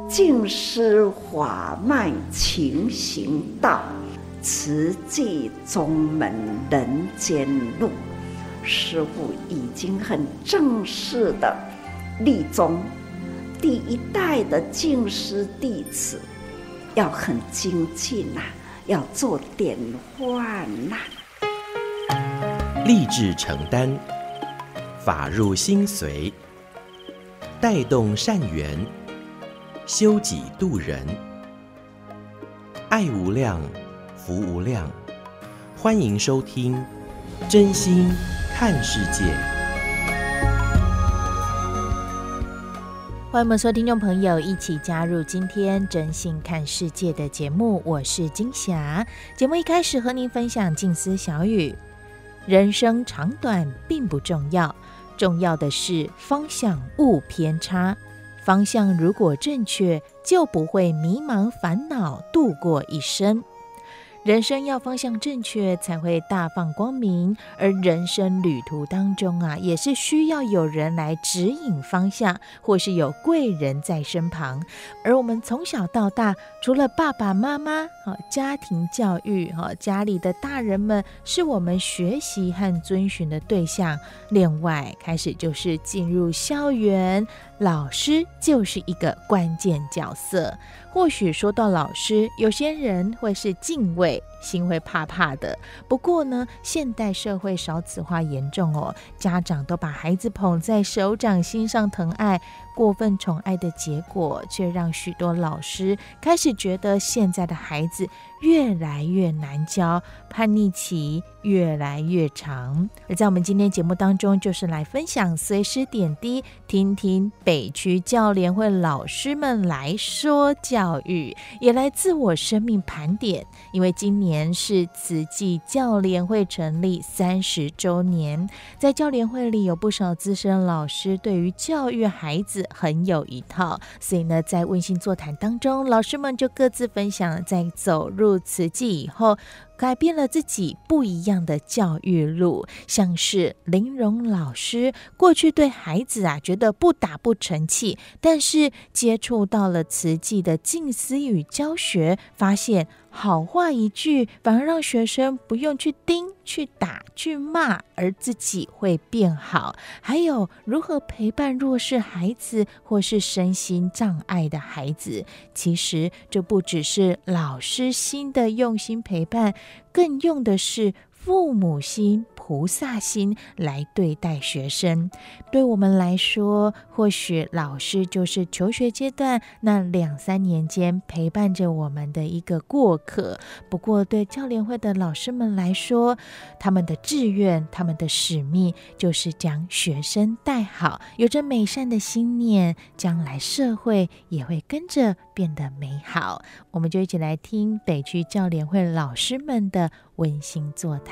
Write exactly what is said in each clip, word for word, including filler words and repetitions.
尽施法脉勤行道，慈济宗门人间路。师父已经很正式的立宗，第一代的净师弟子要很精进啊，要做典范呐、 啊。立志承担，法入心随，带动善缘，修己度人，爱无量，福无量。欢迎收听《真心看世界》。 欢迎我们所有听众朋友一起加入今天真心看世界的节目，我是金霞。节目一开始和您分享静思小语：人生长短并不重要，重要的是方向勿偏差。方向如果正确，就不会迷茫烦恼度过一生。人生要方向正确，才会大放光明。而人生旅途当中啊，也是需要有人来指引方向，或是有贵人在身旁。而我们从小到大，除了爸爸妈妈、家庭教育、家里的大人们是我们学习和遵循的对象，另外开始就是进入校园，老师就是一个关键角色。或许说到老师，有些人会是敬畏，心会怕怕的。不过呢，现代社会少子化严重哦，家长都把孩子捧在手掌心上疼爱，过分宠爱的结果，却让许多老师开始觉得现在的孩子越来越难教，叛逆期越来越长。而在我们今天节目当中，就是来分享随师点滴，听听北区教联会老师们来说教育，也来自我生命盘点。因为今年是慈济教联会成立三十周年，在教联会里有不少资深老师对于教育孩子很有一套，所以呢，在温馨座谈当中，老师们就各自分享在走入慈济以后改变了自己不一样的教育路。像是林荣老师，过去对孩子啊觉得不打不成器，但是接触到了慈济的静思语教学，发现好话一句反而让学生不用去盯、去打、去骂，而自己会变好。还有如何陪伴弱势孩子或是身心障碍的孩子，其实这不只是老师心的用心陪伴，更用的是父母心、菩萨心来对待学生。对我们来说，或许老师就是求学阶段那两三年间陪伴着我们的一个过客。不过对教联会的老师们来说，他们的志愿、他们的使命就是将学生带好，有着美善的心念，将来社会也会跟着变得美好。我们就一起来听北区教联会老师们的温馨座谈。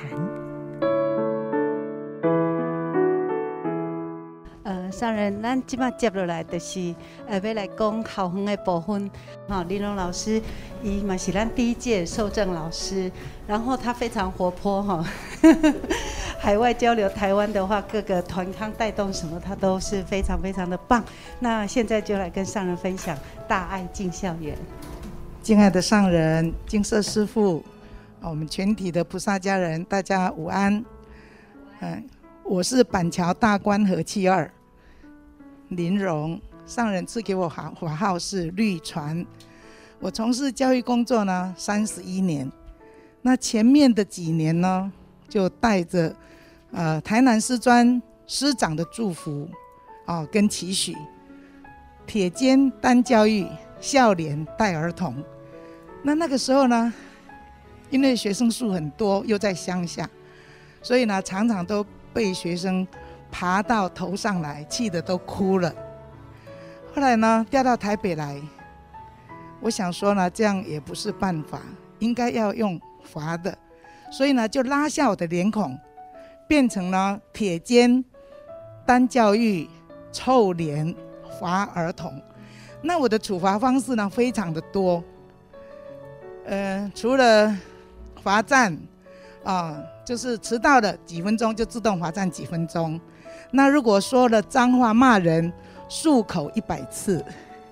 呃，上人，咱即摆接落来就是呃，要来讲校园的部分。好、哦，林荣老师，伊嘛是咱第一届受证老师，然后他非常活泼哈、哦，海外交流台湾的话，各个团康带动什么，他都是非常非常的棒。那现在就来跟上人分享大爱进校园。 敬爱的上人、净舍师父，我们全体的菩萨家人，大家午安。嗯，我是板桥大观和七二林荣，上人赐给我法法号是绿传。我从事教育工作呢三十一年，那前面的几年呢，就带着呃台南师专师长的祝福哦跟期许，铁肩担教育，笑脸带儿童。那那个时候呢，因为学生数很多，又在乡下，所以呢，常常都被学生爬到头上来，气得都哭了。后来呢，调到台北来，我想说呢，这样也不是办法，应该要用罚的，所以呢，就拉下我的脸孔，变成了铁肩担教育，臭脸罚儿童。那我的处罚方式呢，非常的多。呃，除了罚站啊、呃，就是迟到了几分钟就自动罚站几分钟。那如果说了脏话骂人，漱口一百次，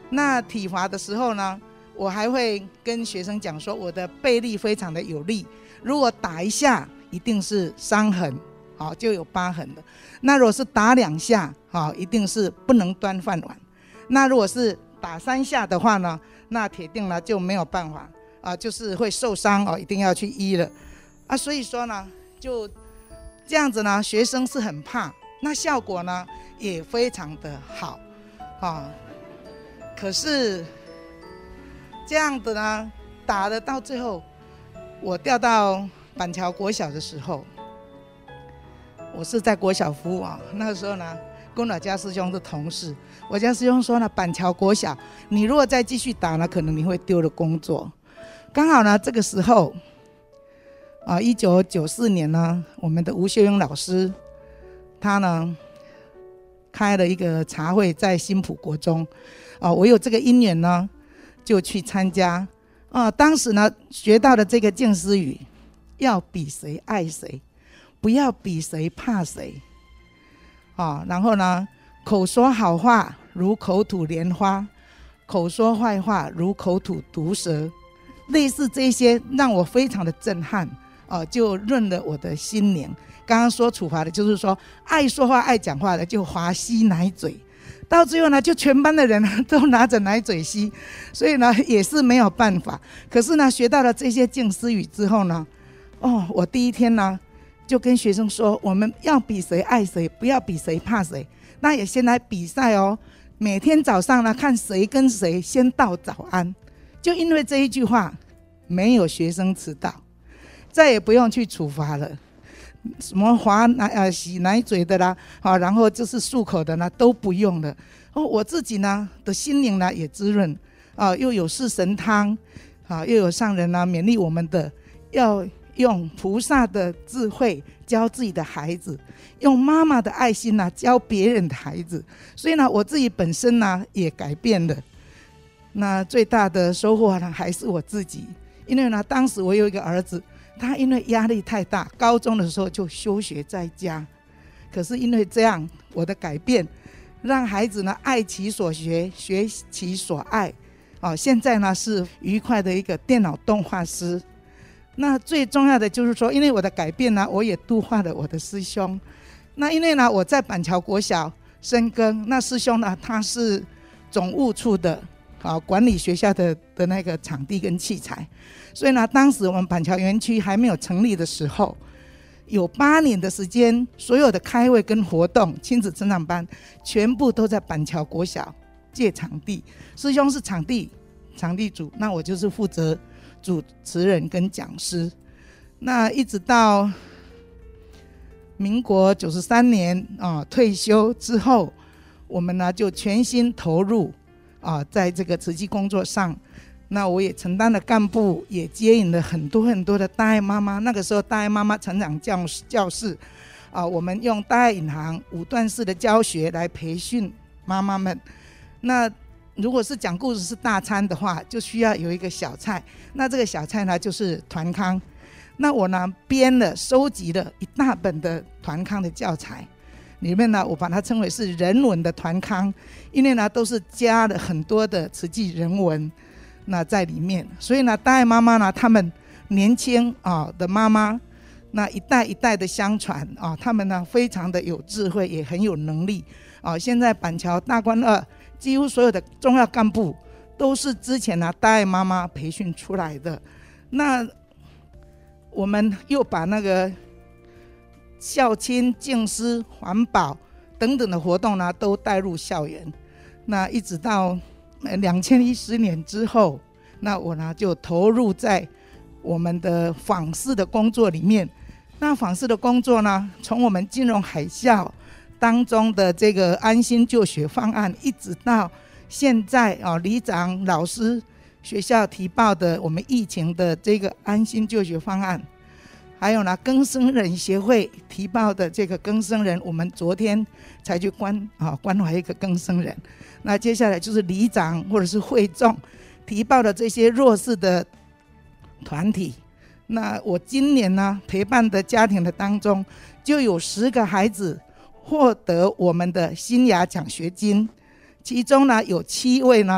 那体罚的时候呢，我还会跟学生讲说，我的背力非常的有力，如果打一下一定是伤痕，好，就有疤痕的。那如果是打两下，好，一定是不能端饭碗。那如果是打三下的话呢，那铁定呢就没有办法啊，就是会受伤哦，一定要去医了啊。所以说呢，就这样子呢，学生是很怕，那效果呢也非常的好啊。可是这样的呢，打的到最后，我调到板桥国小的时候，我是在国小服务啊。那个时候呢，跟我家师兄是同事，我家师兄说呢，板桥国小，你如果再继续打呢，可能你会丢了工作。刚好呢，这个时候啊，一九九四年呢，我们的吴秀英老师，他呢开了一个茶会在新埔国中，啊，我有这个因缘呢，就去参加。啊，当时呢学到的这个静思语，要比谁爱谁，不要比谁怕谁。啊，然后呢，口说好话如口吐莲花，口说坏话如口吐毒蛇，类似这些让我非常的震撼，啊，就润了我的心灵。刚刚说处罚的就是说爱说话爱讲话的就罚吸奶嘴，到最后呢就全班的人都拿着奶嘴吸，所以呢也是没有办法。可是呢学到了这些静思语之后呢，哦，我第一天呢就跟学生说，我们要比谁爱谁，不要比谁怕谁。那也先来比赛哦，每天早上呢看谁跟谁先道早安。就因为这一句话，没有学生迟到，再也不用去处罚了。什么划奶呃洗奶嘴的啦，啊，然后就是漱口的呢都不用了。哦，我自己呢的心灵呢也滋润啊，又有四神汤啊，又有上人呢勉励我们的，要用菩萨的智慧教自己的孩子，用妈妈的爱心呢教别人的孩子。所以呢，我自己本身呢也改变了。那最大的收获呢还是我自己，因为呢当时我有一个儿子。他因为压力太大，高中的时候就休学在家。可是因为这样，我的改变让孩子呢爱其所学，学其所爱。哦，现在呢是愉快的一个电脑动画师。那最重要的就是说，因为我的改变呢，我也度化了我的师兄。那因为呢我在板桥国小深耕，那师兄呢他是总务处的。好，管理学校 的, 的那个场地跟器材，所以呢，当时我们板桥园区还没有成立的时候，有八年的时间，所有的开会跟活动、亲子成长班，全部都在板桥国小借场地。师兄是场地场地主，那我就是负责主持人跟讲师。那一直到民国九十三年啊退休之后，我们呢就全心投入。啊，在这个慈济工作上，那我也承担了干部，也接引了很多很多的大爱妈妈。那个时候大爱妈妈成长教室教室啊，我们用大爱引航五段式的教学来培训妈妈们。那如果是讲故事是大餐的话，就需要有一个小菜，那这个小菜呢就是团康。那我呢编了收集了一大本的团康的教材，里面呢我把它称为是人文的团康，因为呢都是加了很多的慈济人文那在里面。所以呢大爱妈妈呢他们年轻啊的妈妈，那一代一代的相传啊，他们呢非常的有智慧，也很有能力啊。现在板桥大观二几乎所有的重要干部都是之前呢大爱妈妈培训出来的。那我们又把那个孝亲、敬师、环保等等的活动呢都带入校园。那一直到两千一十年之后，那我呢就投入在我们的访视的工作里面。那访视的工作呢，从我们金融海啸当中的这个安心就学方案，一直到现在啊，里长、老师、学校提报的我们疫情的这个安心就学方案，还有呢更生人协会提报的这个更生人，我们昨天才去关啊关怀一个更生人。那接下来就是里长或者是会众提报的这些弱势的团体。那我今年呢陪伴的家庭的当中，就有十个孩子获得我们的新雅奖学金，其中呢有七位呢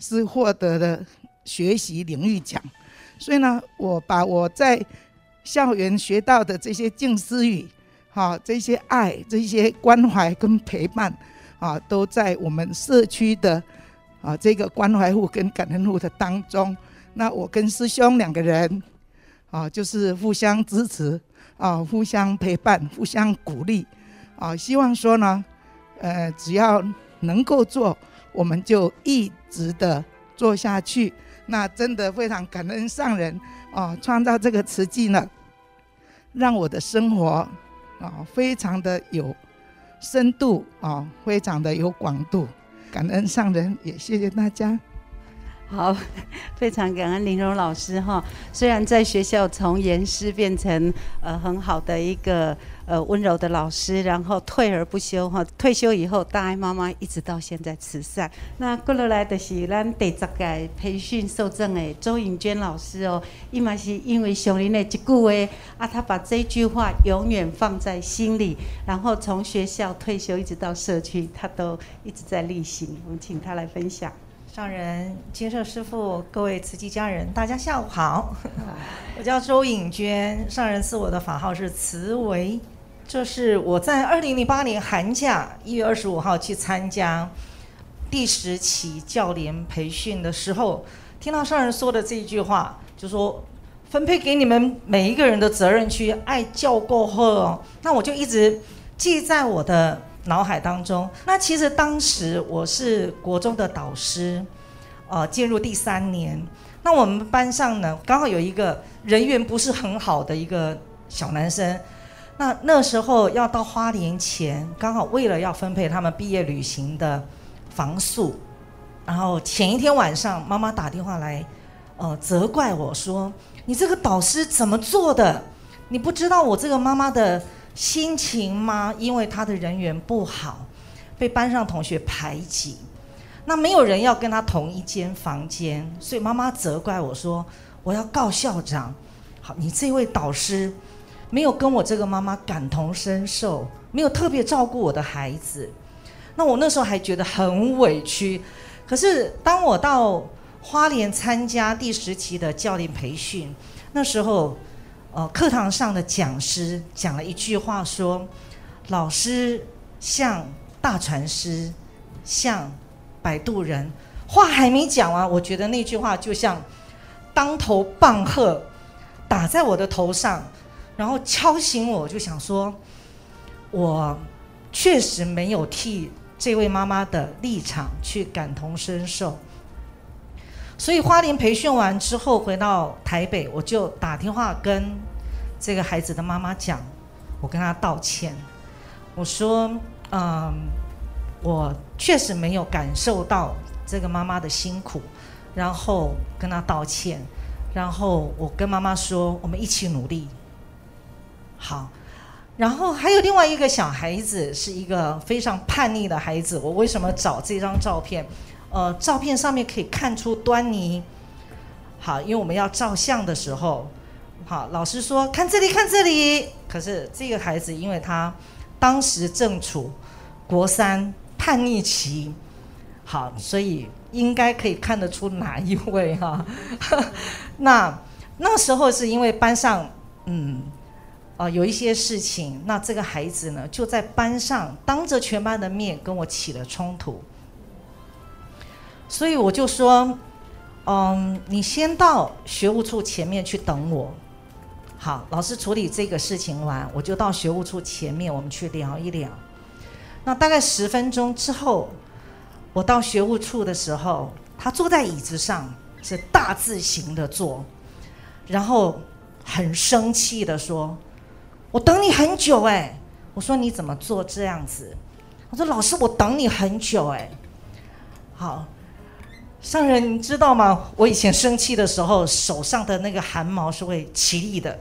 是获得了学习领域奖。所以呢，我把我在校园学到的这些静思语，啊，这些爱、这些关怀跟陪伴，啊，都在我们社区的啊这个关怀户跟感恩户的当中。那我跟师兄两个人，啊，就是互相支持，啊，互相陪伴，互相鼓励，啊，希望说呢，呃，只要能够做，我们就一直的做下去。那真的非常感恩上人啊，创造这个慈济呢，让我的生活啊非常的有深度啊，非常的有广度。感恩上人，也谢谢大家。 好，非常感恩玲蓉老师哈。虽然在学校从严师变成呃很好的一个呃温柔的老师，然后退而不休哈。退休以后，大爱妈妈一直到现在慈善。那过落来就是咱第十届培训受证的周颖娟老师哦，伊嘛是因为上人的一句话啊，他把这句话永远放在心里，然后从学校退休一直到社区，他都一直在力行。我们请他来分享。 上人、金舍师父、各位慈济家人，大家下午好。我叫周颖娟，上人赐我的法号是慈维。这是我在二零零八年寒假一月二十五号去参加第十期教联培训的时候，听到上人说的这一句话，就说分配给你们每一个人的责任区，爱教够好哦。那我就一直记在我的脑海当中。那其实当时我是国中的导师，呃，进入第三年。那我们班上呢，刚好有一个人缘不是很好的一个小男生。那那时候要到花莲前，刚好为了要分配他们毕业旅行的房宿，然后前一天晚上，妈妈打电话来，呃，责怪我说：“你这个导师怎么做的？你不知道我这个妈妈的心情吗？因为他的人缘不好，被班上同学排挤，那没有人要跟他同一间房间，所以妈妈责怪我说，我要告校长。好，你这位导师没有跟我这个妈妈感同身受，没有特别照顾我的孩子。那我那时候还觉得很委屈。可是当我到花莲参加第十期的教练培训，那时候呃，课堂上的讲师讲了一句话说，老师像大传师，像摆渡人。话还没讲完，我觉得那句话就像当头棒喝打在我的头上，然后敲醒我，就想说我确实没有替这位妈妈的立场去感同身受。所以花莲培训完之后回到台北，我就打电话跟这个孩子的妈妈讲，我跟她道歉，我说嗯，我确实没有感受到这个妈妈的辛苦，然后跟她道歉，然后我跟妈妈说我们一起努力。好，然后还有另外一个小孩子是一个非常叛逆的孩子，我为什么找这张照片？呃，照片上面可以看出端倪。好，因为我们要照相的时候，好，老师说看这里看这里，可是这个孩子因为他当时正处国三叛逆期，好，所以应该可以看得出哪一位哈。那那时候是因为班上嗯呃有一些事情，那这个孩子呢就在班上当着全班的面跟我起了冲突。所以我就说，嗯，你先到学务处前面去等我。好，老师处理这个事情完，我就到学务处前面，我们去聊一聊。那大概十分钟之后，我到学务处的时候，他坐在椅子上，是大字型的坐，然后很生气的说：“我等你很久哎、欸。”我说：“你怎么做这样子？”我说：“老师，我等你很久哎、欸。”好。上人，你知道吗？我以前生气的时候，手上的那个汗毛是会起立的。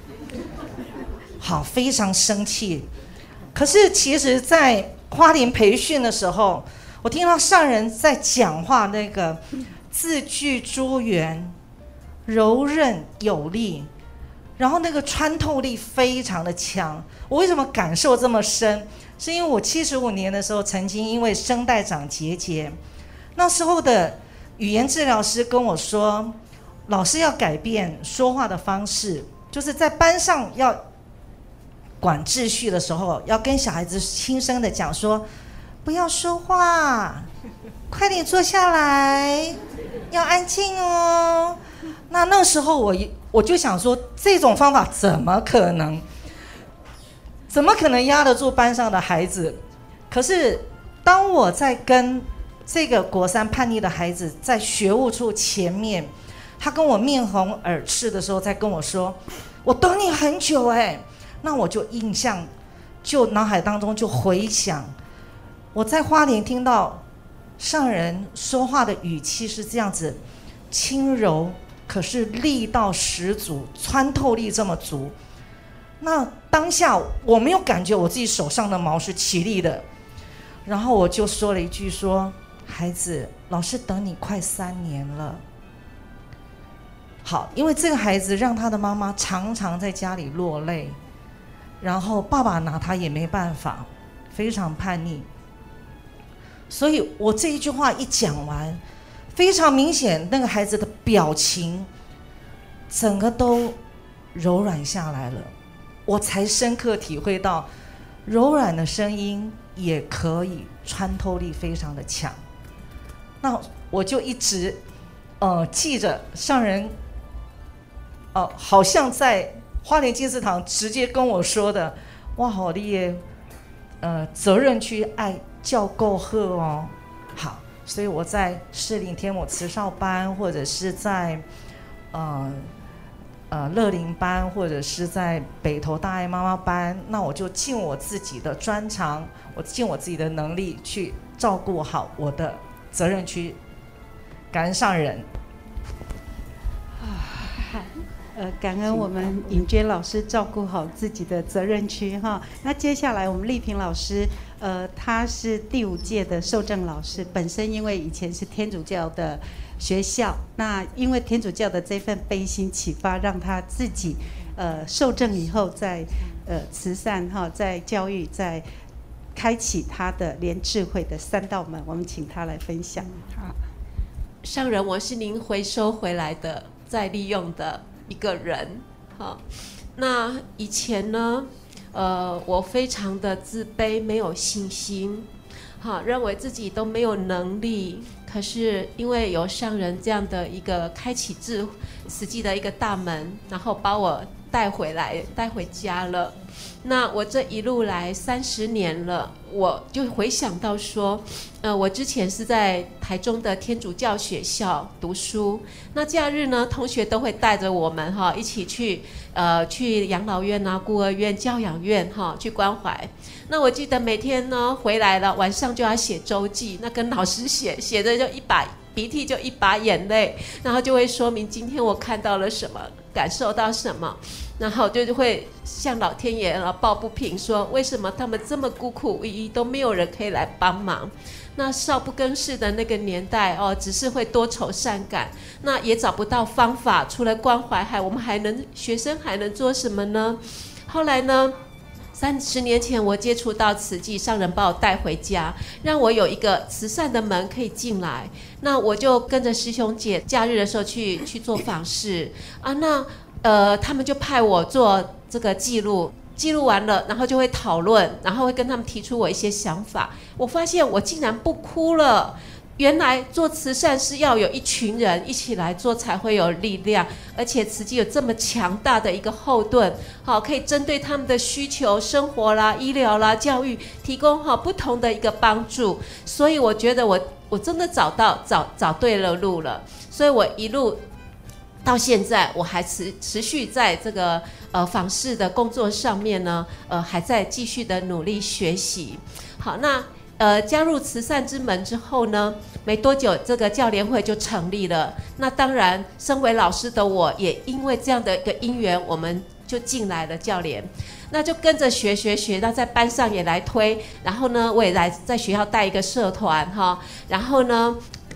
好，非常生气。可是其实在花莲培训的时候，我听到上人在讲话，那个字句珠圆、柔韧有力，然后那个穿透力非常的强。我为什么感受这么深？是因为我七十五年的时候，曾经因为声带长结节，那时候的语言治疗师跟我说，老师要改变说话的方式，就是在班上要管秩序的时候，要跟小孩子轻声的讲说，不要说话，快点坐下来，要安静哦。那那时候我我就想说，这种方法怎么可能？怎么可能压得住班上的孩子？可是当我在跟这个国三叛逆的孩子在学务处前面，他跟我面红耳赤的时候，在跟我说，我等你很久哎。那我就印象，就脑海当中就回想，我在花莲听到上人说话的语气是这样子，轻柔，可是力道十足，穿透力这么足。那当下我没有感觉我自己手上的毛是起立的，然后我就说了一句说，孩子，老师等你快三年了。好，因为这个孩子让他的妈妈常常在家里落泪，然后爸爸拿他也没办法，非常叛逆。所以我这一句话一讲完，非常明显那个孩子的表情整个都柔软下来了，我才深刻体会到柔软的声音也可以穿透力非常的强。那我就一直呃记着上人呃好像在花莲金丝堂直接跟我说的，哇好厉害，呃责任去爱教够好哦。好，所以我在士林天母慈少班，或者是在呃呃乐龄班，或者是在北投大爱妈妈班，那我就尽我自己的专长，我尽我自己的能力去照顾好我的责任区。感恩上人。 呃，感恩我们尹娟老师照顾好自己的责任区哈。那接下来我们丽萍老师，呃，她是第五届的受证老师，本身因为以前是天主教的学校，那因为天主教的这份悲心启发，让她自己呃受证以后在呃慈善哈，在教育，在开启她的莲智慧的三道门。我们请她来分享。 好，上人，我是您回收回来的再利用的一个人。好，那以前呢，呃，我非常的自卑，没有信心，好，认为自己都没有能力。可是因为有上人这样的一个开启智实际的一个大门，然后把我带回来，带回家了。那我这一路来三十年了，我就回想到说，呃，我之前是在台中的天主教学校读书，那假日呢，同学都会带着我们哈一起去呃去养老院啊、孤儿院、教养院哈去关怀。那我记得每天呢回来了，晚上就要写周记，那跟老师写，写着就一把鼻涕就一把眼泪，然后就会说明今天我看到了什么，感受到什么。然后就会向老天爷抱不平，说为什么他们这么孤苦无依，都没有人可以来帮忙。那少不更事的那个年代哦，只是会多愁善感，那也找不到方法，除了关怀，还我们还能学生还能做什么呢？后来呢，三十年前我接触到慈济，上人把我带回家，让我有一个慈善的门可以进来。那我就跟着师兄姐假日的时候去去做访视啊，那呃他们就派我做这个记录，记录完了，然后就会讨论，然后会跟他们提出我一些想法。我发现我竟然不哭了。原来做慈善是要有一群人一起来做才会有力量，而且慈济有这么强大的一个后盾，好，可以针对他们的需求、生活啦、医疗啦、教育，提供好不同的一个帮助。所以我觉得我我真的找到找找对了路了，所以我一路到现在，我还持持续在这个呃访视的工作上面呢，呃还在继续的努力学习。好，那。呃，加入慈善之门之后呢，没多久这个教联会就成立了。那当然，身为老师的我也因为这样的一个因缘，我们就进来了教联。那就跟着学学学，那在班上也来推，然后呢，我也来在学校带一个社团哈，然后呢。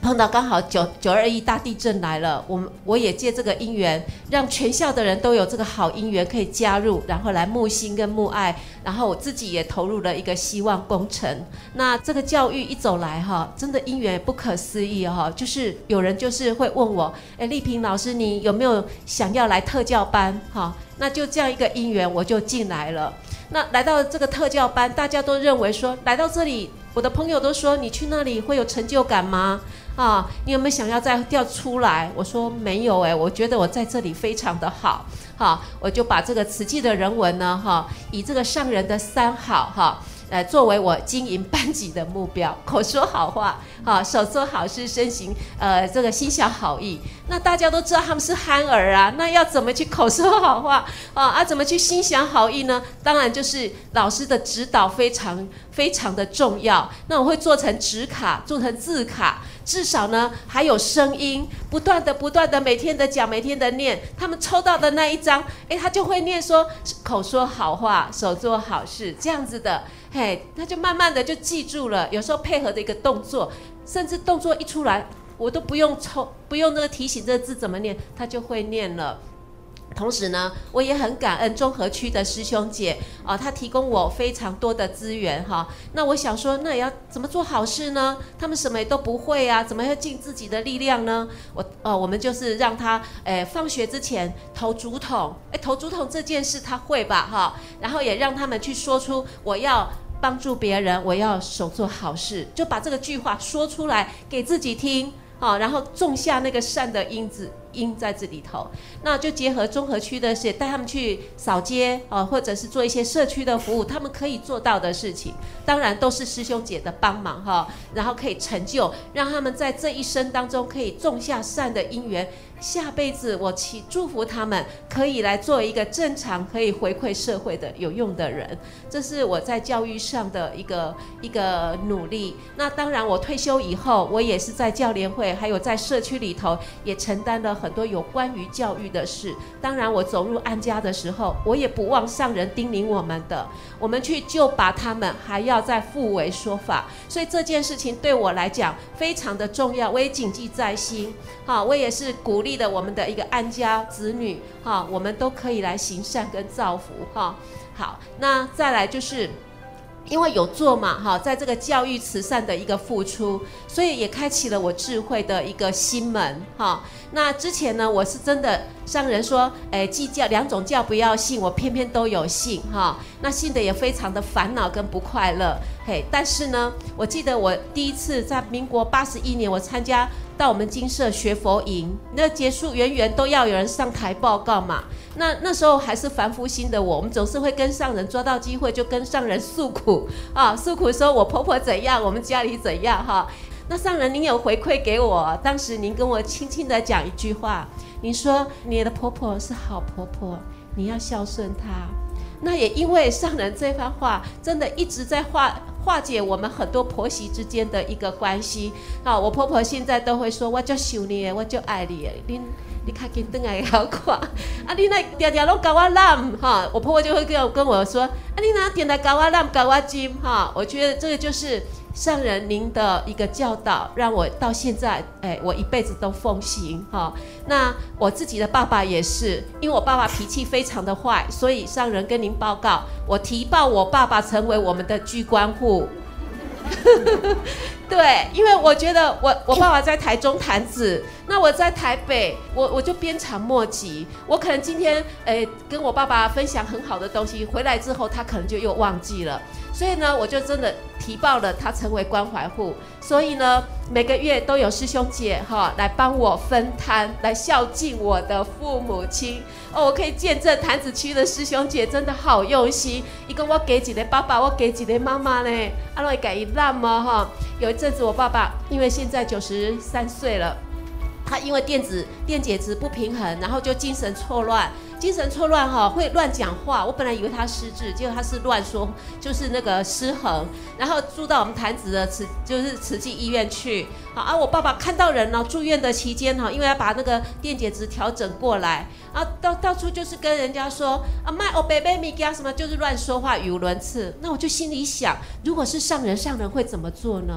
碰到刚好九九二一大地震来了，我们我也借这个因缘，让全校的人都有这个好因缘可以加入，然后来募心跟募爱，然后我自己也投入了一个希望工程。那这个教育一走来哈，真的因缘不可思议哈，就是有人就是会问我，哎，丽萍老师，你有没有想要来特教班哈？那就这样一个因缘，我就进来了。那来到这个特教班，大家都认为说，来到这里，我的朋友都说，你去那里会有成就感吗？啊，你有没有想要再调出来？我说没有哎、欸，我觉得我在这里非常的好，哈，我就把这个慈济的人文呢，哈，以这个上人的三好，哈。呃，作为我经营班级的目标，口说好话，啊，手做好事，身行呃这个心想好意。那大家都知道他们是憨儿啊，那要怎么去口说好话啊？啊，怎么去心想好意呢？当然就是老师的指导非常非常的重要。那我会做成纸卡，做成字卡，至少呢还有声音，不断的不断的每天的讲，每天的念。他们抽到的那一张，哎，他就会念说口说好话，手做好事，这样子的。嘿，他就慢慢的就记住了，有时候配合的一个动作，甚至动作一出来，我都不用抽，不用那个提醒这个字怎么念，他就会念了。同时呢，我也很感恩中和区的师兄姐啊、呃，他提供我非常多的资源哈。那我想说，那也要怎么做好事呢？他们什么也都不会啊，怎么要尽自己的力量呢？我呃，我们就是让他诶，放学之前投竹筒，哎，投竹筒这件事他会吧哈。然后也让他们去说出我要帮助别人，我要手做好事，就把这个句话说出来给自己听。好，然后种下那个善的因子因在这里头，那就结合中和区的事，带他们去扫街啊，或者是做一些社区的服务，他们可以做到的事情，当然都是师兄姐的帮忙哈，然后可以成就，让他们在这一生当中可以种下善的因缘，下辈子我祈祝福他们可以来做一个正常可以回馈社会的有用的人，这是我在教育上的一个一个努力。那当然我退休以后，我也是在教联会还有在社区里头也承担了很多有关于教育的事。当然我走入安家的时候，我也不忘上人叮咛我们的，我们去救拔他们，还要再复为说法，所以这件事情对我来讲非常的重要，我也谨记在心。好，我也是鼓励的我们的一个安家子女，哈，我们都可以来行善跟造福，哈。好，那再来就是因为有做嘛，哈，在这个教育慈善的一个付出，所以也开启了我智慧的一个心门，哈。那之前呢，我是真的上人说，哎，祭教两种教不要信，我偏偏都有信，哈。那信的也非常的烦恼跟不快乐，嘿。但是呢，我记得我第一次在民国八十一年，我参加到我们精舍学佛营，那结束远远都要有人上台报告嘛。那那时候还是凡夫心的我，我们总是会跟上人抓到机会就跟上人诉苦啊，诉苦说我婆婆怎样，我们家里怎样哈。那上人您有回馈给我，当时您跟我轻轻的讲一句话，您说你的婆婆是好婆婆，你要孝顺她。那也因为上人这番话，真的一直在化化解我们很多婆媳之间的一个关系啊。我婆婆现在都会说，我就想你，我就爱你，你你较紧回来好看啊！你那常常拢搞我揽哈，我婆婆就会跟我跟我说，啊，你哪点来搞我揽搞我金哈？我觉得这个就是上人您的一个教导，让我到现在，哎，我一辈子都奉行哈。那我自己的爸爸也是，因为我爸爸脾气非常的坏，所以上人跟您报告，我提报我爸爸成为我们的居官户。对，因为我觉得我我爸爸在台中潭子，那我在台北，我我就鞭长莫及。我可能今天诶跟我爸爸分享很好的东西，回来之后他可能就又忘记了。所以呢，我就真的提报了他成为关怀户。所以呢，每个月都有师兄姐哈来帮我分摊，来孝敬我的父母亲。哦，我可以见证潭子区的师兄姐真的好用心。一个我给几个爸爸，我给几个妈妈呢，啊，我给一烂嘛哈。有一阵子我爸爸因为现在九十三岁了，他因为电子电解质不平衡，然后就精神错乱。精神错乱哈，会乱讲话。我本来以为他失智，结果他是乱说，就是那个失衡。然后住到我们潭子的慈，就是慈济医院去。好啊，我爸爸看到人呢，住院的期间哈，因为要把那个电解质调整过来，啊，到到处就是跟人家说啊，卖哦贝贝米加什么，就是乱说话，语无伦次。那我就心里想，如果是上人，上人会怎么做呢？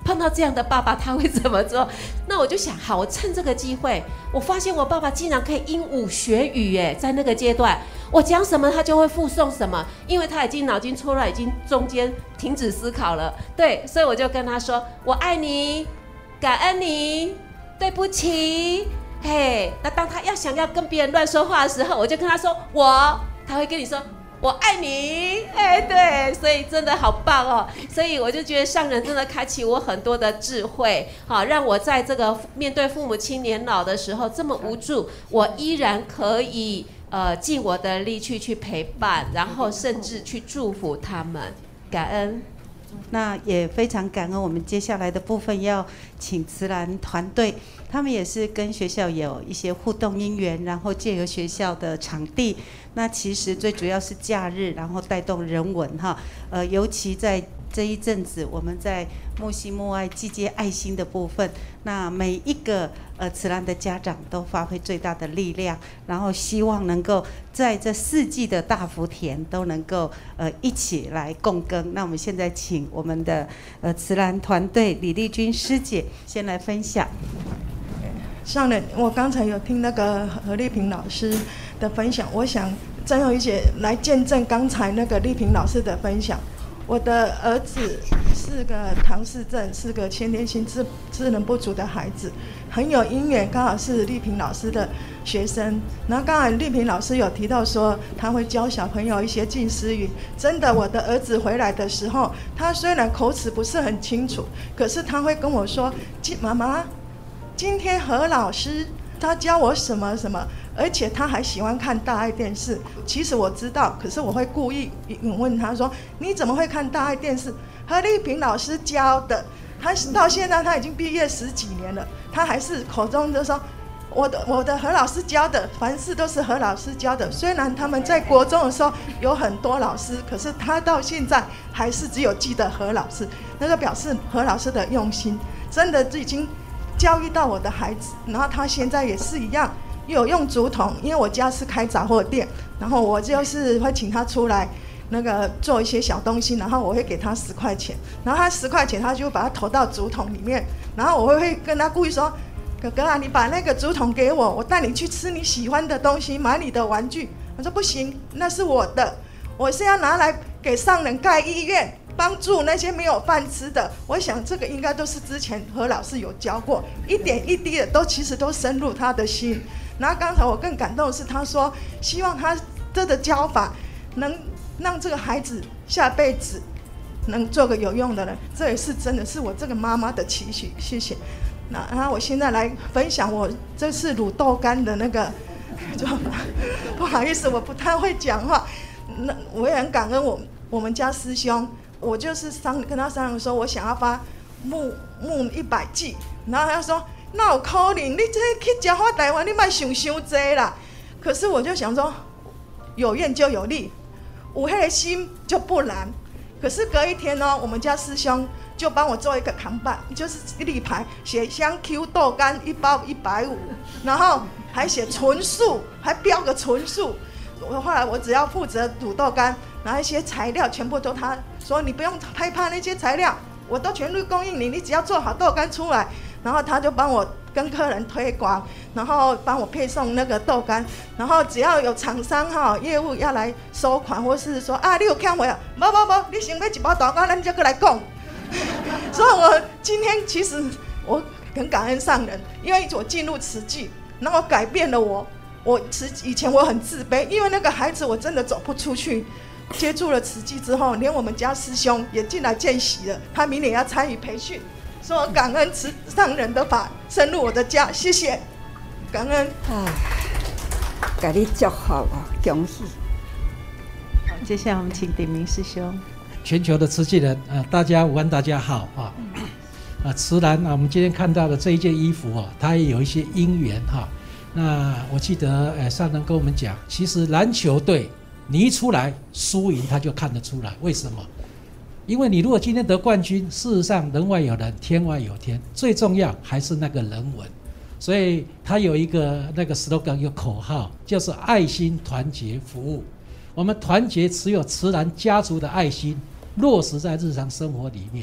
碰到这样的爸爸他会怎么做？那我就想，好，我趁这个机会，我发现我爸爸竟然可以鹦鹉学语耶，在那个阶段，我讲什么他就会附送什么，因为他已经脑筋出来，已经中间停止思考了。对，所以我就跟他说：“我爱你，感恩你，对不起。”嘿，那当他要想要跟别人乱说话的时候，我就跟他说：“我。”他会跟你说。我爱你，哎，对，所以真的好棒哦！所以我就觉得上人真的开启我很多的智慧，好，让我在这个面对父母亲年老的时候这么无助，我依然可以呃尽我的力去去陪伴，然后甚至去祝福他们，感恩。 那也非常感恩我们接下来的部分要请慈兰团队，他们也是跟学校有一些互动因缘，然后借由学校的场地，那其实最主要是假日，然后带动人文哈，呃，尤其在这一阵子我们在慕西慕爱季节爱心的部分，那每一个呃慈兰的家长都发挥最大的力量，然后希望能够在这四季的大福田都能够呃一起来共耕。那我们现在请我们的呃慈兰团队李丽君师姐先来分享。 上人，我刚才有听那个何丽萍老师的分享，我想真有一些来见证刚才那个丽萍老师的分享。我的儿子是个唐氏症，是个先天性智智能不足的孩子，很有因缘，刚好是丽萍老师的学生。然后刚才丽萍老师有提到说，他会教小朋友一些近思语。真的，我的儿子回来的时候，他虽然口齿不是很清楚，可是他会跟我说：“妈妈，今天何老师他教我什么什么。”而且他还喜欢看大爱电视。其实我知道，可是我会故意问他说：“你怎么会看大爱电视？”何丽萍老师教的。他到现在他已经毕业十几年了，他还是口中就说：“我的我的何老师教的，凡事都是何老师教的。”虽然他们在国中的时候有很多老师，可是他到现在还是只有记得何老师，那个表示何老师的用心，真的已经教育到我的孩子。然后他现在也是一样。有用竹筒，因为我家是开杂货店，然后我就是会请他出来那个做一些小东西，然后我会给他十块钱，然后他十块钱他就把它投到竹筒里面，然后我会会跟他故意说：“哥哥啊，你把那个竹筒给我，我带你去吃你喜欢的东西，买你的玩具。”我说：“不行，那是我的，我是要拿来给上人盖医院，帮助那些没有饭吃的。”我想这个应该都是之前何老师有教过，一点一滴的都其实都深入他的心。然后刚才我更感动的是，他说希望他这个教法能让这个孩子下辈子能做个有用的人，这也是真的是我这个妈妈的期许，谢谢。那然后我现在来分享我这次卤豆干的那个做法，不好意思，我不太会讲话。那我也很感恩我我们家师兄，我就是商跟他商量说，我想要发木木一百剂，然后他说。那有可能？你这去吃法台湾，你别想伤济啦。可是我就想说，有愿就有力，有那个心就不难。可是隔一天呢，我们家师兄就帮我做一个扛棒，就是立牌，写香 Q 豆干一包一百五，然后还写纯素，还标个纯素。我后来我只要负责卤豆干，然后一些材料全部都他说，你不用害怕那些材料，我都全力供应你，你只要做好豆干出来。然后他就帮我跟客人推广，然后帮我配送那个豆干，然后只要有厂商哈业务要来收款，或是说啊你有欠我啊，不不不，你想要一包豆干，咱就过来讲。所以我今天其实我很感恩上人，因为我进入慈济，然后改变了我。我慈以前我很自卑，因为那个孩子我真的走不出去。接触了慈济之后，连我们家师兄也进来见习了，他明年要参与培训。所以我感恩慈上人的法深入我的家，谢谢，感恩。 啊，给你祝福啊，恭喜！ 好，接下来我们请鼎明师兄。 全球的慈济人啊，大家午安，大家好啊！啊，慈兰啊，我们今天看到的这一件衣服啊，它也有一些因缘哈。那我记得呃，上人跟我们讲，其实篮球队你一出来输赢，他就看得出来，为什么？因为你如果今天得冠军，事实上人外有人，天外有天，最重要还是那个人文。所以他有一个那个 slogan， 一个口号，就是爱心团结服务。我们团结持有慈兰家族的爱心，落实在日常生活里面。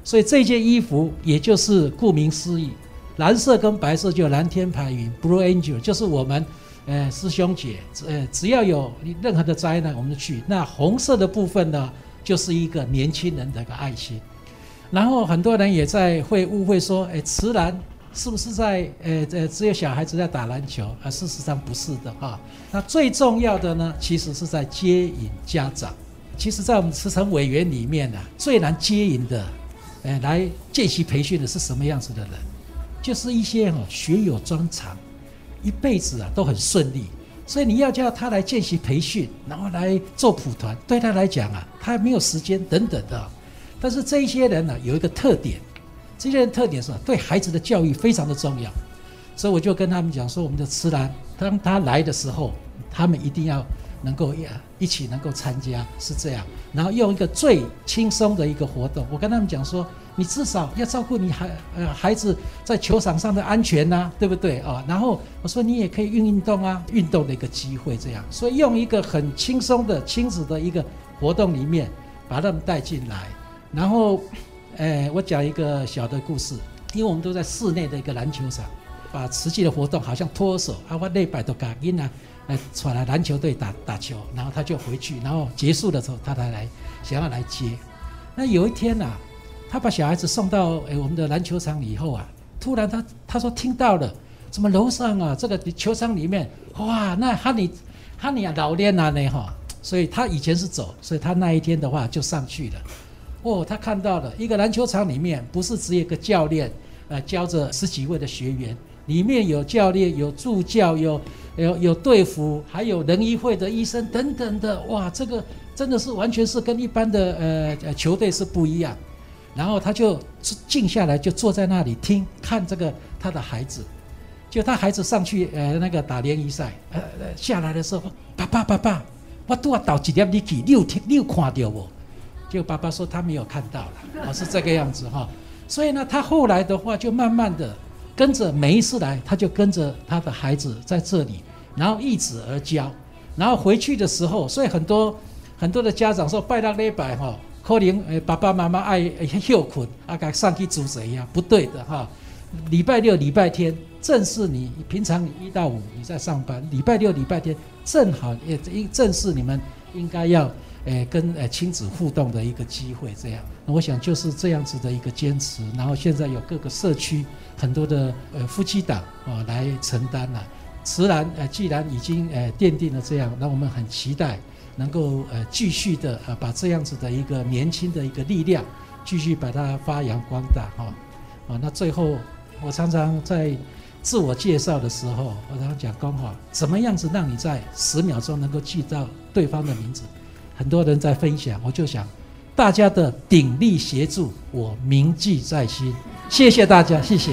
所以这件衣服也就是顾名思义，蓝色跟白色就蓝天白云 Blue Angel， 就是我们呃师兄姐呃只要有任何的灾难我们就去。那红色的部分呢，就是一个年轻人的一个爱心。然后很多人也在会误会说，哎，慈兰是不是在呃呃只有小孩子在打篮球啊？事实上不是的哈。那最重要的呢，其实是在接引家长。其实在我们慈诚委员里面啊，最难接引的呃来见习培训的是什么样子的人？就是一些、哦、学有专长，一辈子啊都很顺利，所以你要叫他来见习培训，然后来做普团，对他来讲啊，他没有时间等等的。但是这一些人呢、啊，有一个特点，这些人特点是对孩子的教育非常的重要，所以我就跟他们讲说，我们的慈兰当他来的时候，他们一定要能够一起能够参加，是这样。然后用一个最轻松的一个活动，我跟他们讲说，你至少要照顾你孩呃孩子在球场上的安全呐、啊，对不对啊？然后我说你也可以运运动啊，运动的一个机会这样。所以用一个很轻松的亲子的一个活动里面，把他们带进来。然后，呃，我讲一个小的故事，因为我们都在室内的一个篮球场，把实际的活动好像脱手啊，我礼拜都给囡仔来传来篮球队打打球，然后他就回去，然后结束的时候他才来想要来接。那有一天啊，他把小孩子送到诶我们的篮球场以后啊，突然他他说听到了，怎么楼上啊这个球场里面哇，那哈尼哈尼啊老练啊呢哈，所以他以前是走，所以他那一天的话就上去了。哦，他看到了一个篮球场里面不是只有一个教练，呃，教着十几位的学员，里面有教练、有助教、有有有队服，还有人医会的医生等等的，哇，这个真的是完全是跟一般的呃呃球队是不一样。然后他就静下来，就坐在那里听看这个他的孩子，就他孩子上去呃那个打联谊赛，呃下来的时候，爸爸爸爸，我拄啊倒一粒你去，你有听你有看到不？结果爸爸说他没有看到了，哦，是这个样子哈。所以呢，他后来的话就慢慢的跟着每一次来，他就跟着他的孩子在这里，然后一子而教，然后回去的时候，所以很多很多的家长说拜六礼拜哈，可能呃爸爸妈妈爱休困，啊，该上去煮水一样，不对的哈。礼拜六、礼拜天正是你平常你一到五你在上班，礼拜六、礼拜天正好也正是你们应该要。诶，跟诶亲子互动的一个机会，这样，我想就是这样子的一个坚持。然后现在有各个社区很多的呃夫妻档啊来承担了。慈兰呃既然已经呃奠定了这样，那我们很期待能够呃继续的呃把这样子的一个年轻的一个力量继续把它发扬光大哈。啊，那最后我常常在自我介绍的时候，我常常讲公话，怎么样子让你在十秒钟能够记到对方的名字？很多人在分享，我就想大家的鼎力协助，我铭记在心。谢谢大家，谢谢。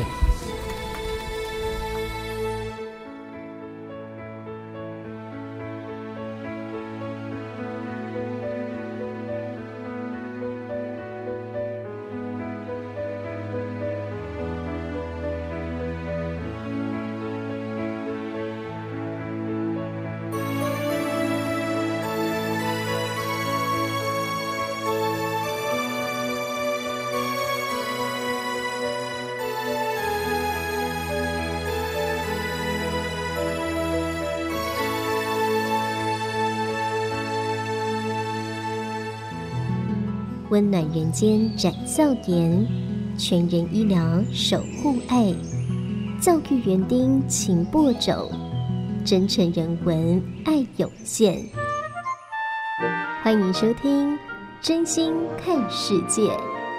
温暖人间展笑点，全人医疗守护爱，教育园丁勤播种，真诚人文爱涌现。欢迎收听真心看世界。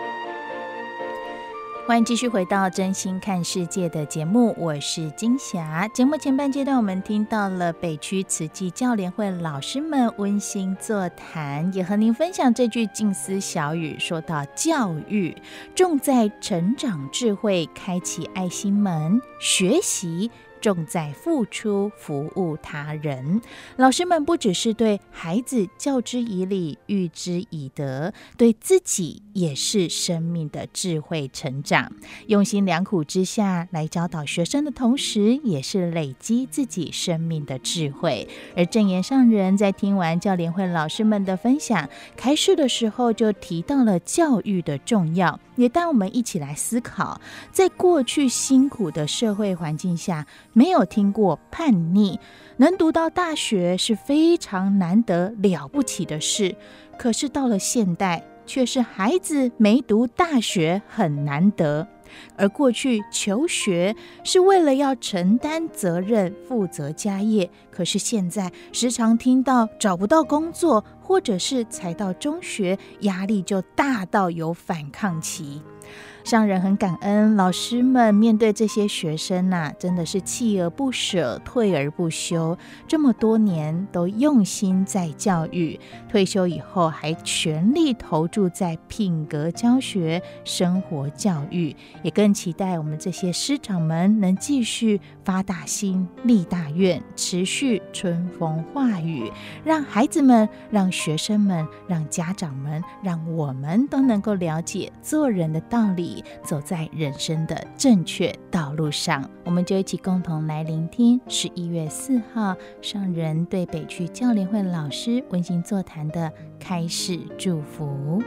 欢迎继续回到真心看世界的节目，我是金霞。节目前半阶段我们听到了北区慈济教联会老师们温馨座谈，也和您分享这句静思小语，说到教育重在成长智慧，开启爱心门，学习重在付出，服务他人。老师们不只是对孩子教之以理，育之以德，对自己也是生命的智慧成长。用心良苦之下来教导学生的同时，也是累积自己生命的智慧。而正言上人在听完教联会老师们的分享，开示的时候就提到了教育的重要。 也带我们一起来思考，在过去辛苦的社会环境下，没有听过叛逆，能读到大学是非常难得了不起的事。可是到了现代，却是孩子没读大学很难得。而过去求学是为了要承担责任、负责家业，可是现在时常听到找不到工作，或者是才到中学，压力就大到有反抗期。上人很感恩老师们面对这些学生啊，真的是锲而不舍，退而不休，这么多年都用心在教育，退休以后还全力投注在品格教学、生活教育，也更期待我们这些师长们能继续发大心、立大愿，持续春风化雨，让孩子们、让学生们、让家长们、让我们都能够了解做人的道理，走在人生的正确道路上。我们就一起共同来聆听十一月四号上人对北区教联会老师温馨座谈的开示祝福。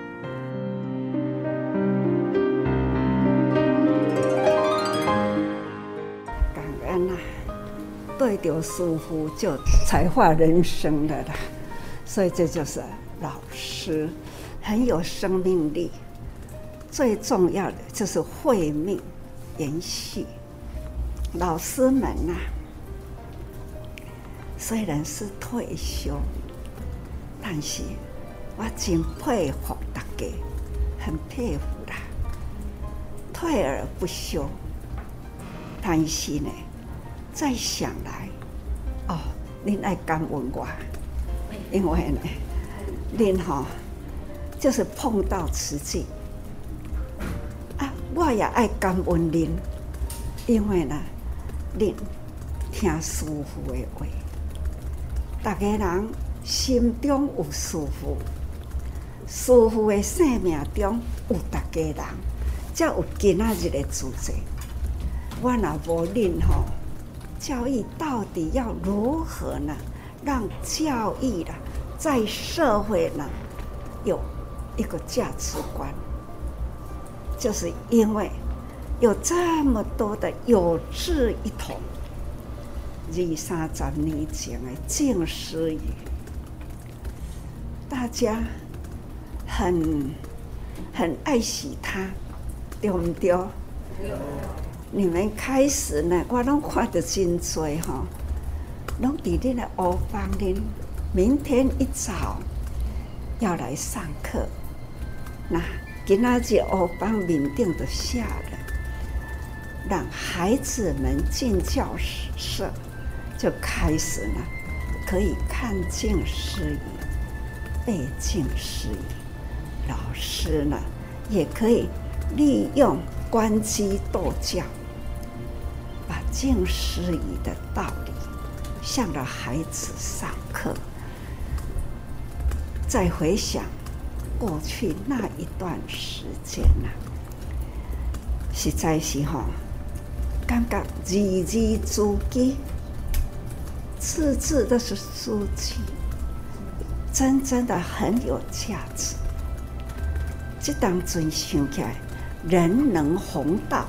感恩啊，对着师父就才华人生了啦，所以这就是老师很有生命力。最重要的就是慧命延续。老师们啊，虽然是退休，但是我真佩服大家，很佩服啦。退而不休，但是呢，再想来，哦，您爱感恩我，因为呢，您哈就是碰到慈济。我也爱感恩您，因为呢，您听师父的话，大家人心中有师父，师父的生命中有大家人，才有今仔日的自在。我若无您吼，教育到底要如何呢？让教育啦，在社会呢有一个价值观。就是因为有这么多的有志一同，二三十年前的敬师语，大家很很爱惜他，对不对？你们开始呢，我拢看得真多哈，拢伫恁的屋房里，明天一早要来上课，那。今仔日黑板面顶就下了，让孩子们进教室就开始了，可以看敬师语、背敬师语。老师呢，也可以利用观机斗教，把敬师语的道理向着孩子上课。再回想过去那一段时间呐、啊，实在是吼，感觉字字珠玑，字字都是书籍，真正的很有价值。这当阵想起来，人能弘道，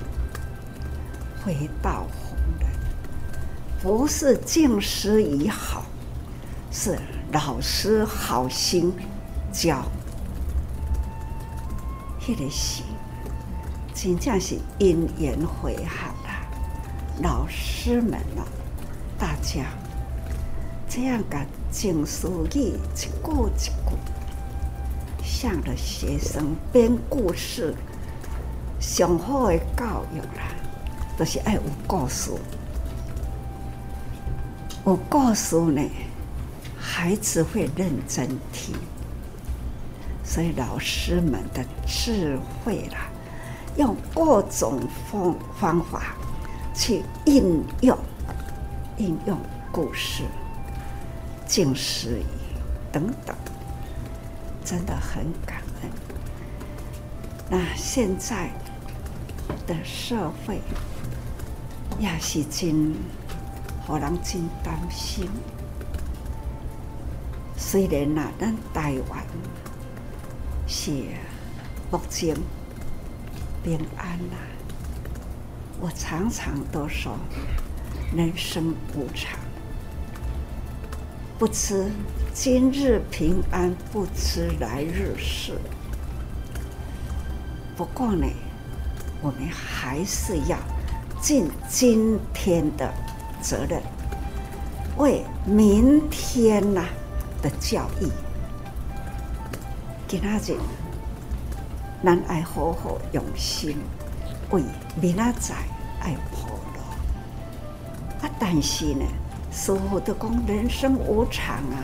非道弘人，不是敬师语好，是老师好心教。迄个是真正是因缘会合啦，老师们啊，大家这样把敬师语一句一句，向着学生编故事，上好的教育啦，就是爱有故事。有故事呢，孩子会认真听。所以老师们的智慧啦，用各种方方法去应用，应用故事、敬师语等等，真的很感恩。那现在的社会也是真，让人真担心。虽然啊，咱台湾是目前平安啊。我常常都说，人生无常，不知今日平安，不知来日事。不过呢，我们还是要尽今天的责任，为明天呐、啊、的教育。今仔日，咱爱好好用心，为明仔载爱铺路。啊，但是呢，师父都讲人生无常啊，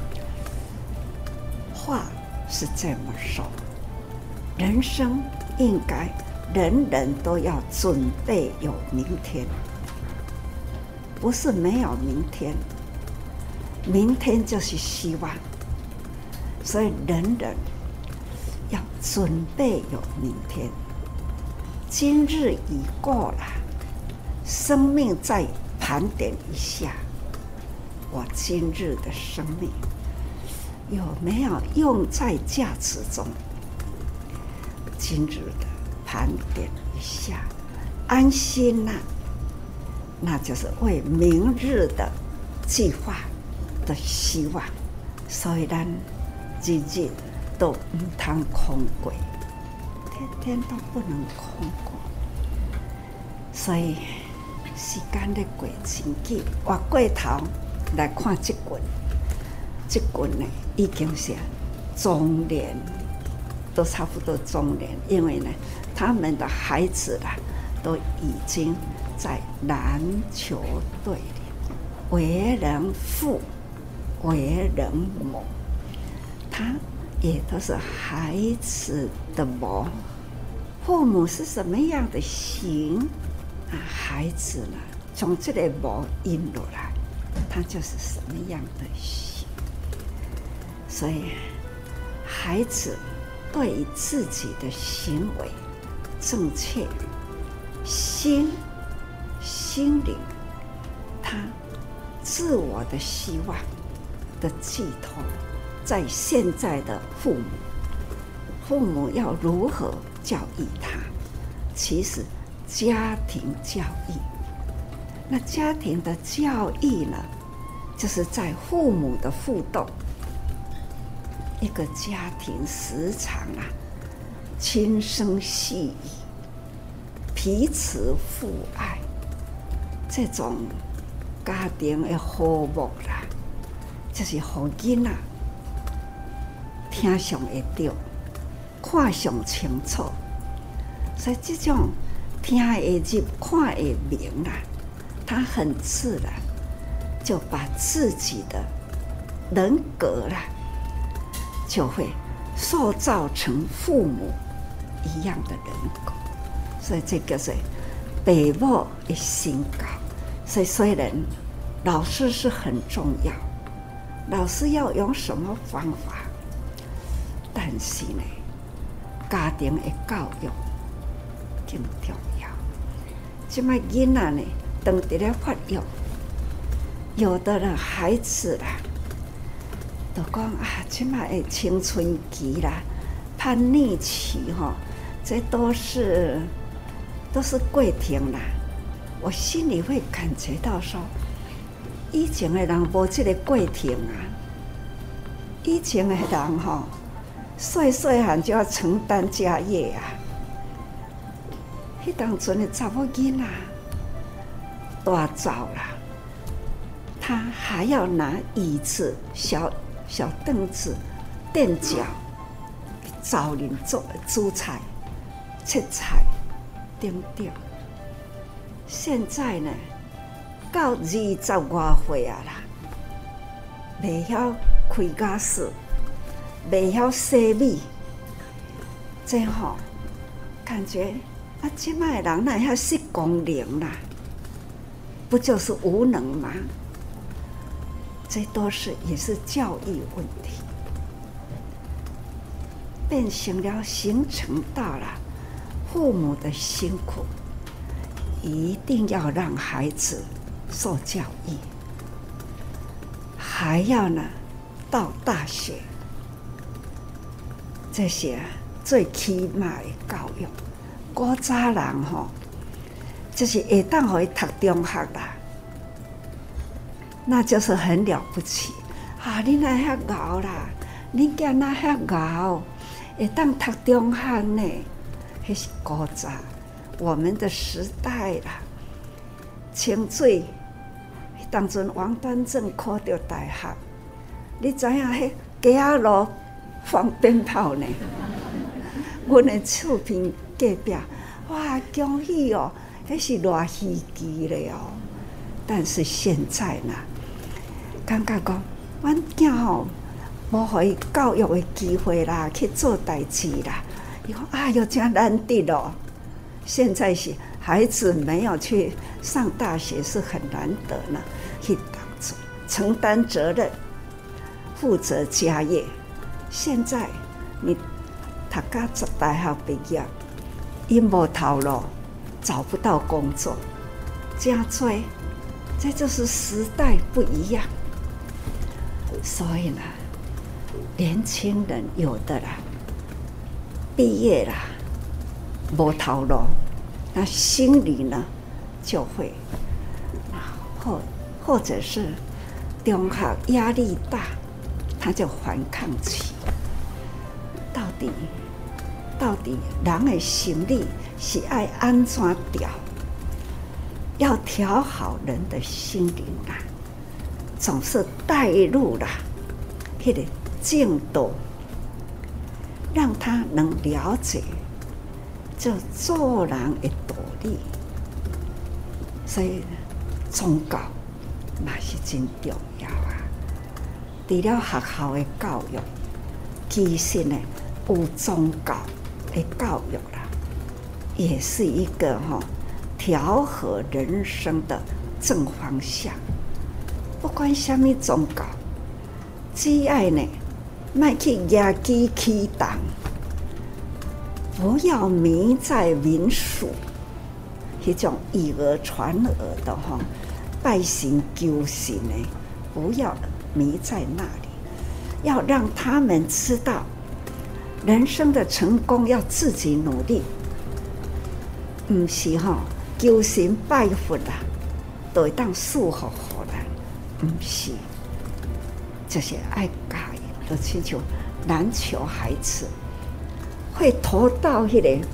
话是这么说，人生应该人人都要准备有明天，不是没有明天，明天就是希望，所以人人要准备有明天。今日已过了，生命再盘点一下，我今日的生命有没有用在价值中？今日的盘点一下，安心呐、啊，那就是为明日的计划的希望。所以咱日日都唔通空过，天天都不能空过。所以时间咧过真紧，活过头来看这群，这群呢已经是中年。都差不多中年，因为呢，他们的孩子啦，都已经在篮球队里为人父、为人母，他也都是孩子的模。父母是什么样的形啊？孩子呢，从这个模印落来，他就是什么样的形。所以，孩子对于自己的行为正确，心心灵，他自我的希望的寄托，在现在的父母，父母要如何教育他？其实家庭教育，那家庭的教育呢，就是在父母的互动。一个家庭时常啊，轻声细语，彼此父爱，这种家庭的和睦啦，就是互囡仔听上会到，看上清楚。所以这种听会入、看会明啦，他很自然就把自己的人格啦，就会塑造成父母一样的人格，所以这叫做父母的身教。所以虽然老师是很重要，老师要用什么方法，但是呢，家庭的教育更重要。现在囡仔呢，当伫咧发育，有的人孩子啦。都讲啊，现在的青春期啦、叛逆期哈，这都是都是过程啦。我心里会感觉到说，以前的人无这个过程啊，以前的人哈，细细汉就要承担家业啊。迄当阵的查某囡仔大早啦，他还要拿椅子小。小凳子、垫脚，找人做煮菜、切菜，等等。现在呢，到二十外岁啊啦，袂晓开家事，袂晓洗米，这吼感觉啊，现在的人哪晓识功能啦？不就是无能吗？这都是也是教育问题，变成了形成到了父母的辛苦，一定要让孩子受教育，还要呢到大学，这些最起码的教育， 古早人吼，就是会当互伊读中学啦，那就是很了不起啊！你哪遐敖啦，你囝哪遐敖，会当读中学呢？迄是古早我们的时代啦。清水当阵王端正考到大学，你知影迄街仔路放鞭炮呢？阮的厝边隔壁，哇，恭喜哦！迄是偌稀奇咧哦。但是现在呢，感觉讲，阮囝吼无互伊教育的机会啦，去做代志啦。伊讲啊，哟，真难得哦。现在是孩子没有去上大学是很难得呢，去当做承担责任，负责家业。现在你读到大学毕业，伊无头路，找不到工作，真多，这就是时代不一样。所以呢，年轻人有的啦，毕业啦，无头路，那心里呢就会，或或者是中学压力大，他就反抗期。到底到底人的心理是爱安怎调？要调好人的心灵啦，总是带入啦，迄个境度，让他能了解这做人的道理。所以宗教那是真重要啊！除了学校的教育，其实呢，有宗教的教育啦，也是一个哈、哦、调和人生的正方向。不管什么宗教，只要呢，莫去牙机起动，不要迷在民俗，迄种以讹传讹的哈、哦，拜神求神呢，不要迷在那里，要让他们知道。人生的成功要自己努力，唔是吼求神拜佛啦，就会当祝福互人，唔是，就是爱教育，就亲像篮球孩子会投到迄、那个，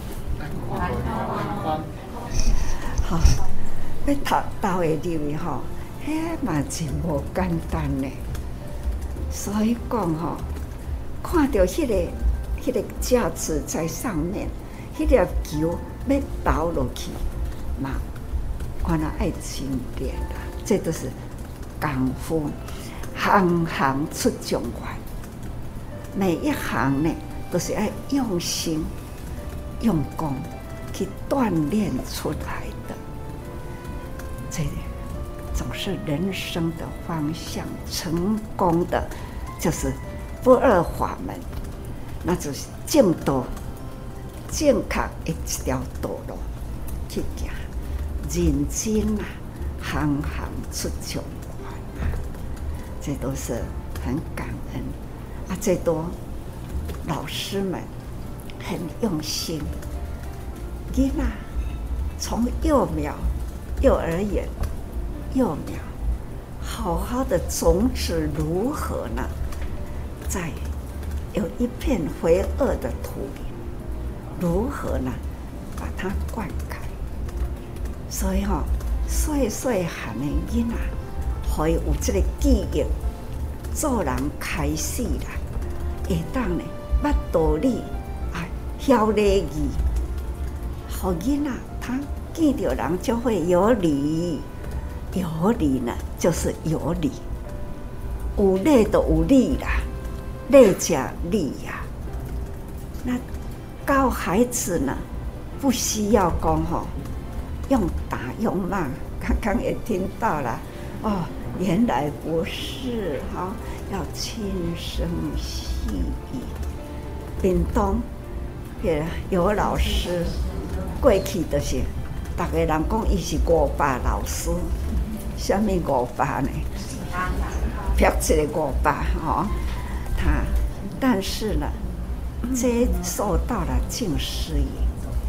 好，要投到会入去吼，迄嘛真无简单呢。所以讲吼，看到迄、那个。迄个架子在上面，迄条球要投落去嘛，原来爱精炼啦，这都是功夫，行行出状元。每一行呢，都是要用心、用功去锻炼出来的。这总是人生的方向，成功的就是不二法门。那就是正道，正确的一条道路去行，认真啊，行行出状元啊，这都是很感恩啊！这都老师们很用心，囡仔从幼苗、幼儿园、幼苗，好好的种子如何呢？在有一片肥沃的土里，如何呢？把它灌溉。所以吼、哦，细细汉的囡仔，可以有这个记忆，做人开始啦，会当呢，捌道理啊，晓礼仪，好囡仔他见到人就会有礼，有礼呢就是有礼，有礼就有礼啦。礼加礼呀，那教孩子呢，不需要讲吼，用打用骂。刚刚也听到了，哦，原来不是哈、哦，要轻声细语。屏东也有老师过去就是，大家人讲伊是五霸老师，什么五霸呢？撇一个五霸吼。他，但是呢，这受到了敬师爷，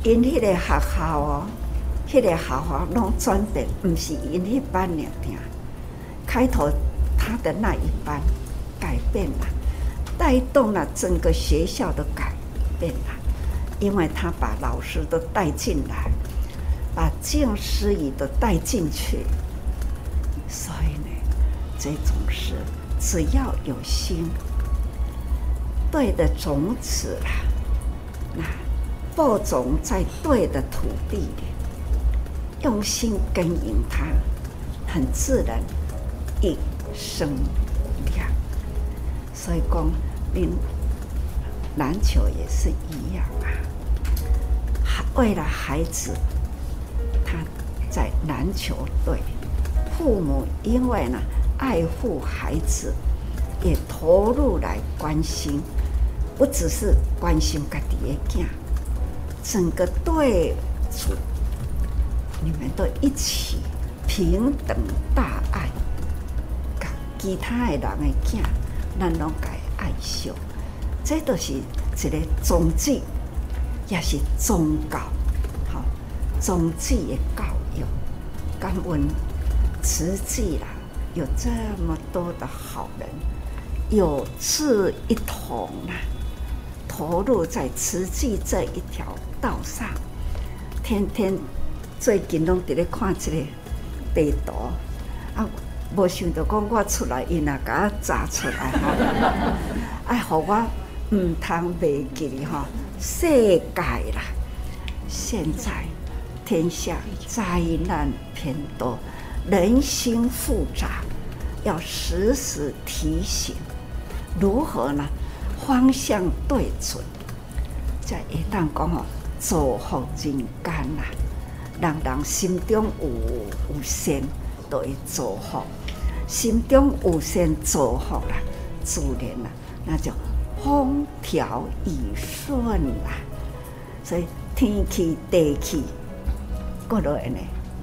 因迄个学校哦，迄、那个学校拢转变，毋是因迄班尔尔。开头他的那一班改变了，带动了整个学校的改变了，因为他把老师都带进来，把敬师仪都带进去，所以呢，这种事只要有心，对的种子啦，那播种在对的土地里，用心耕耘它，很自然一生亮。所以讲，您篮球也是一样啊。为了孩子，他在篮球队，父母因为呢爱护孩子，也投入来关心，不只是关心家己的囝，整个队组，你们都一起平等大爱，甲其他的人的囝，咱拢该爱惜，这都是一个宗旨，也是宗教，好宗旨的教育。感恩慈济啦，有这么多的好人，有志一同啊，投入在慈济这一条道上，天天最近拢伫咧看这个地图啊，无想到讲我出来，因也甲我查出来哈，哎，互我唔通袂记吼，世界啦，现在天下灾难偏多，人心复杂，要时时提醒，如何呢？方向对准，才会当讲吼，造福人间啦。人人心中有有善，就会造福；心中有善造福啦，自然啦，那就风调雨顺啦。所以天气、地气，过落来呢，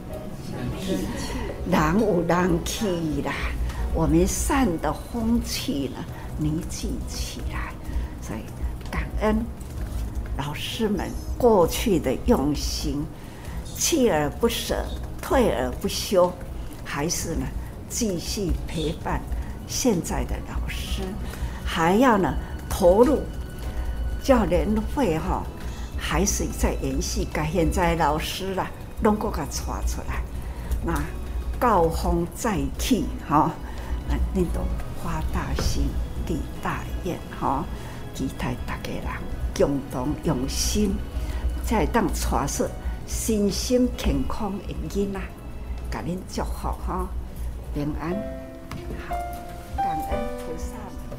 人有人气啦。我们善的风气呢，凝聚起来。所以感恩老师们过去的用心，锲而不舍，退而不休，还是呢继续陪伴现在的老师，还要呢投入教联会哈、哦，还是在延续，把现在的老师啦，拢搁甲带出来，那高峰再起哈、哦，那恁都发大心，立大愿哈。哦，期待大家人共同用心，才会当带出身心健康的囡仔，甲恁祝福哈，平安。好，感恩菩萨。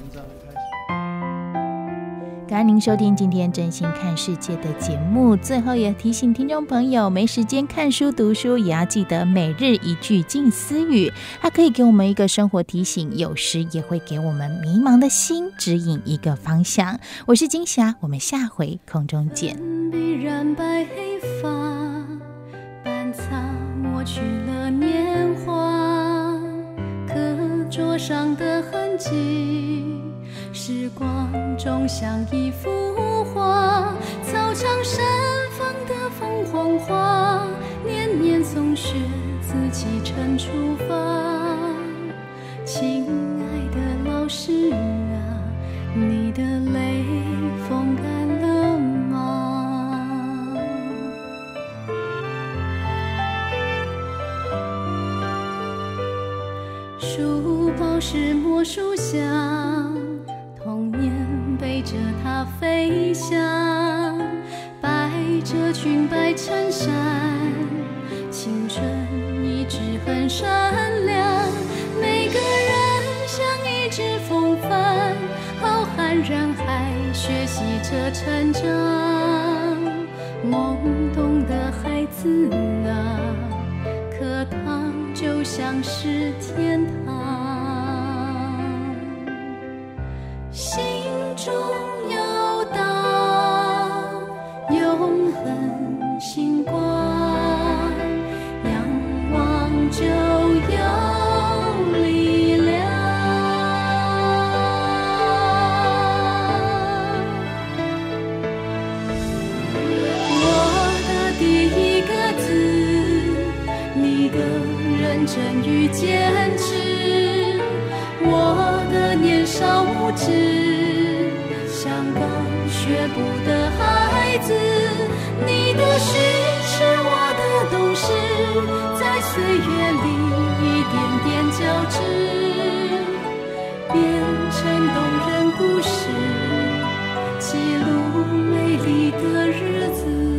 感恩您收听今天真心看世界的节目，最后也提醒听众朋友，没时间看书读书，也要记得每日一句静思语，它可以给我们一个生活提醒，有时也会给我们迷茫的心指引一个方向。我是金霞，我们下回空中见。 必然白黑发，半擦抹去了年华，课桌上的痕迹，时光中像一幅画，操场盛放的凤凰花，年年送雪，自己曾出发。亲爱的老师啊，你的泪风干了吗？书包是魔术箱，童年背着它飞翔，百褶裙摆衬衫，青春一直很闪亮。每个人像一只风帆，浩瀚人海学习着成长。懵懂的孩子啊，课堂就像是天堂，心中有道永恒星光，仰望就有力量。我去坚持。我的年少无知，像刚学步的孩子，你的事是我的懂事，在岁月里一点点交织，变成动人故事，记录美丽的日子。